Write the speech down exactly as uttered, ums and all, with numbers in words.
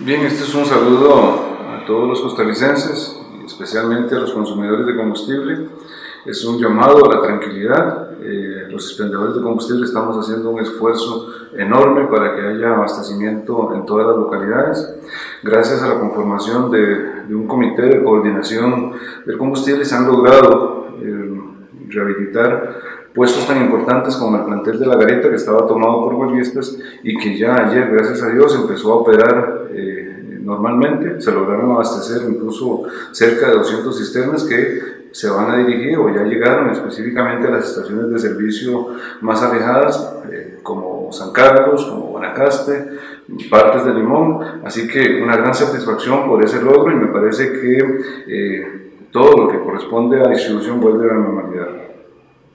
Bien, este es un saludo a todos los costarricenses, especialmente a los consumidores de combustible. Es un llamado a la tranquilidad. Eh, los expendedores de combustible estamos haciendo un esfuerzo enorme para que haya abastecimiento en todas las localidades. Gracias a la conformación de, de un comité de coordinación del combustible se han logrado eh, rehabilitar puestos tan importantes como el plantel de La Garita, que estaba tomado por huelguistas y que ya ayer, gracias a Dios, empezó a operar eh, normalmente. Se lograron abastecer incluso cerca de doscientas cisternas que se van a dirigir o ya llegaron específicamente a las estaciones de servicio más alejadas, eh, como San Carlos, como Guanacaste, partes de Limón. Así que una gran satisfacción por ese logro y me parece que eh, todo lo que corresponde a la distribución vuelve a la normalidad.